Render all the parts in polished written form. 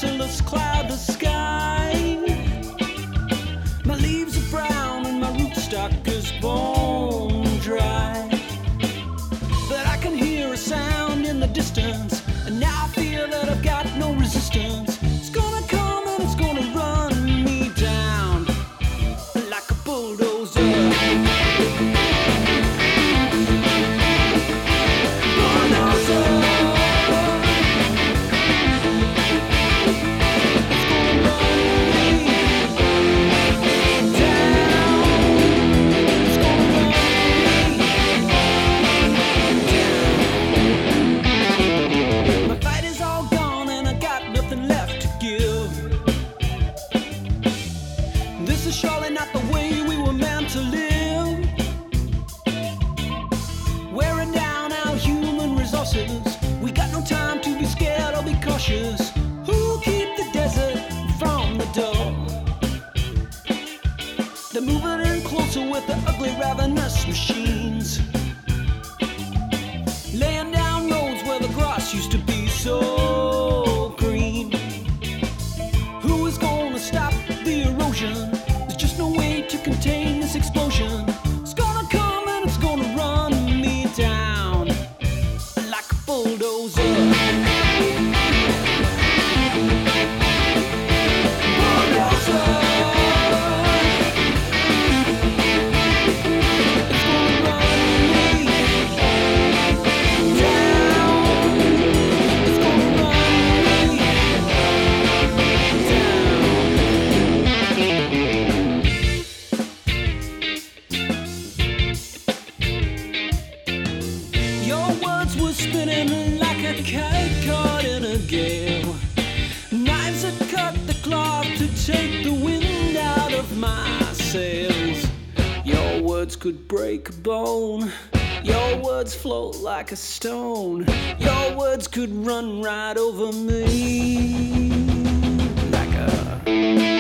merciless, cloudless sky. My leaves are brown and my rootstock is bone dry. But I can hear a sound in the distance, and now I feel that I've got no resistance. It's gonna come and it's gonna run me down like a bulldozer. This is surely not the way we were meant to live. Wearing down our human resources. We got no time to be scared or be cautious. Who'll keep the desert from the door? They're moving in closer with the ugly, ravenous machines, laying down roads where the grass used to be so green. Who is gonna stop the erosion? There's just no way to contain this explosion. It's gonna come and it's gonna run me down like a bulldozer. Spinning like a kite caught in a gale. Knives that cut the cloth to take the wind out of my sails. Your words could break a bone. Your words float like a stone. Your words could run right over me like a...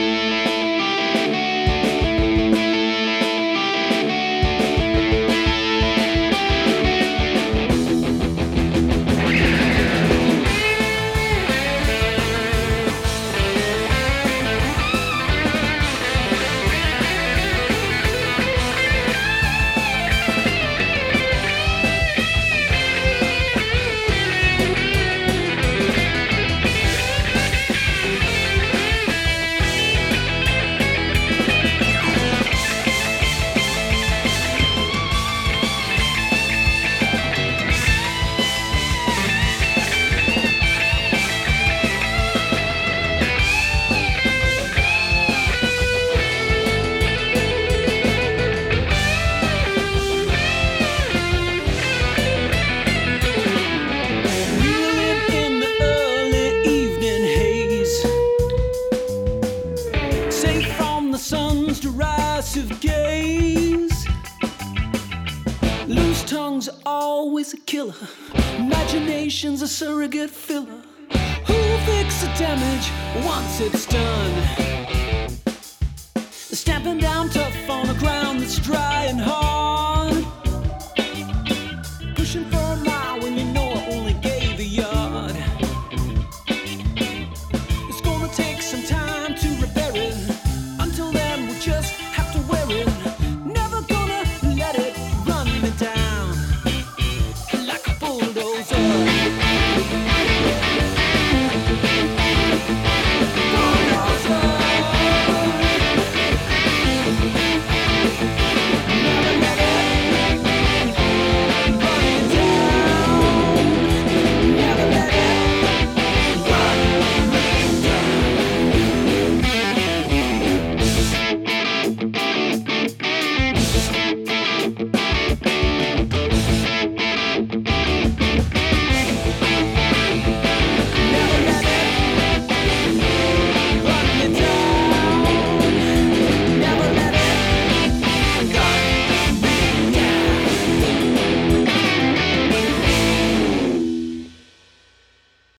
Derisive gaze. Loose tongues are always a killer. Imagination's a surrogate filler. Who'll fix the damage once it's done? They're stamping down tough on a ground that's dry and hard.